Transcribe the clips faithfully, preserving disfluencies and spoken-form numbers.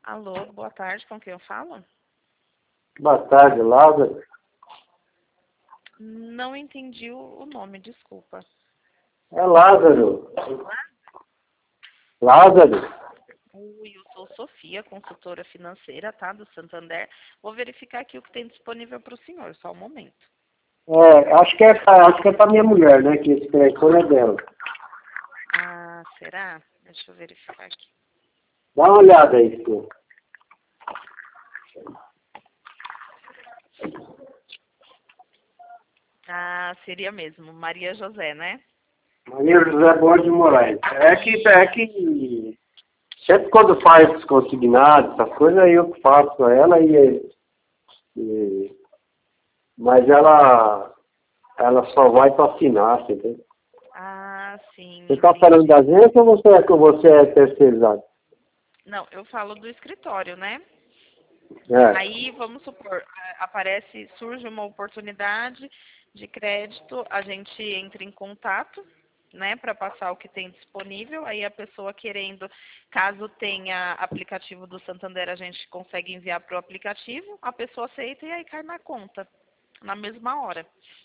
Alô, boa tarde, com quem eu falo? Boa tarde, Lázaro. Não entendi o o nome, desculpa. É Lázaro. Lázaro. Oi, eu sou Sofia, consultora financeira, tá, do Santander. Vou verificar aqui o que tem disponível para o senhor, só um momento. É, acho que é pra, acho que é pra minha mulher, né? Que esse telefone é dela. Ah, será? Deixa eu verificar aqui. Dá uma olhada aí, pô. Ah, seria mesmo, Maria José, né? Maria José Borges de Moraes. É que, é que sempre quando faz consignado, essas coisas, aí eu faço pra ela e, e mas ela ela só vai para assinar, você entende? Ah, sim, Você está falando entendi. da agência ou você é, que você é terceirizado? Não, eu falo do escritório, né? É. Aí, vamos supor, a- aparece, surge uma oportunidade de crédito, a gente entra em contato, né, para passar o que tem disponível. Aí a pessoa querendo, caso tenha aplicativo do Santander, a gente consegue enviar para o aplicativo, a pessoa aceita e aí cai na conta, na mesma hora.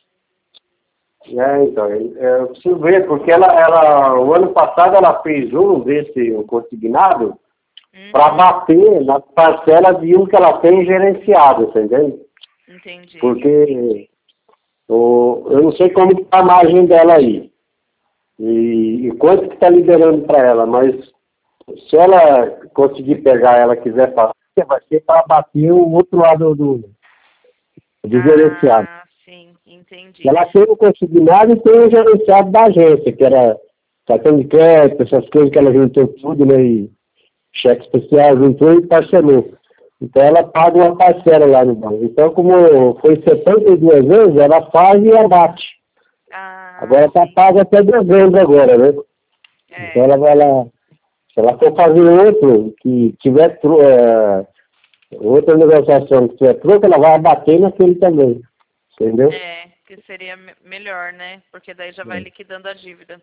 É, então, é, eu preciso ver, porque ela, ela, o ano passado ela fez um desse um consignado para Uhum, bater na parcela de um que ela tem gerenciado, você entende? entendi. Porque o, eu não sei como está a margem dela aí e, e quanto que está liberando para ela, mas se ela conseguir pegar, ela quiser fazer, vai ser para bater o outro lado do, do gerenciado. Ah, sim, entendi. Ela tem o consignado e tem o gerenciado da agência, que era cartão de crédito, essas coisas que ela juntou tudo, né? E cheque especial, juntou e parcelou. Então ela paga uma parcela lá no banco. Então, como foi setenta e duas vezes, ela faz e abate. Ah, Agora está sim, paga até dezembro agora, né? Então é. ela vai lá. Se ela for fazer outro, que tiver tro- é, outra negociação que tiver troco, ela vai abater naquele também. Entendeu? É, que seria me- melhor, né? Porque daí já vai liquidando a dívida.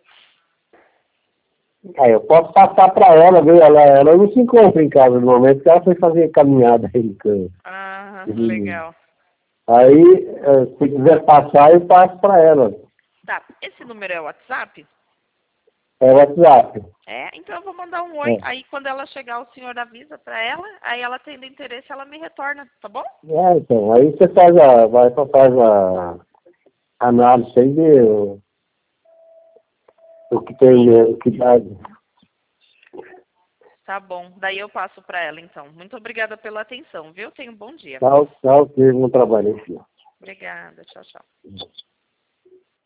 Aí eu posso passar para ela, viu? Ela, ela não se encontra em casa no momento, porque ela foi fazer caminhada aí no campo. Ah, E legal. aí, eh, se quiser passar, eu passo para ela. Tá, esse número é o WhatsApp? É o WhatsApp. É, então eu vou mandar um oi. É. Aí quando ela chegar, o senhor avisa pra ela. Aí ela tendo interesse, ela me retorna, tá bom? É, então, aí você faz a, vai pra faz a análise aí de o, o que tem, Sim, né, o que dá. tá bom. Daí eu passo pra ela, então. Muito obrigada pela atenção, viu? Tenha um bom dia. Tal, tal, que não trabalha, filho. Obrigada, tchau, tchau.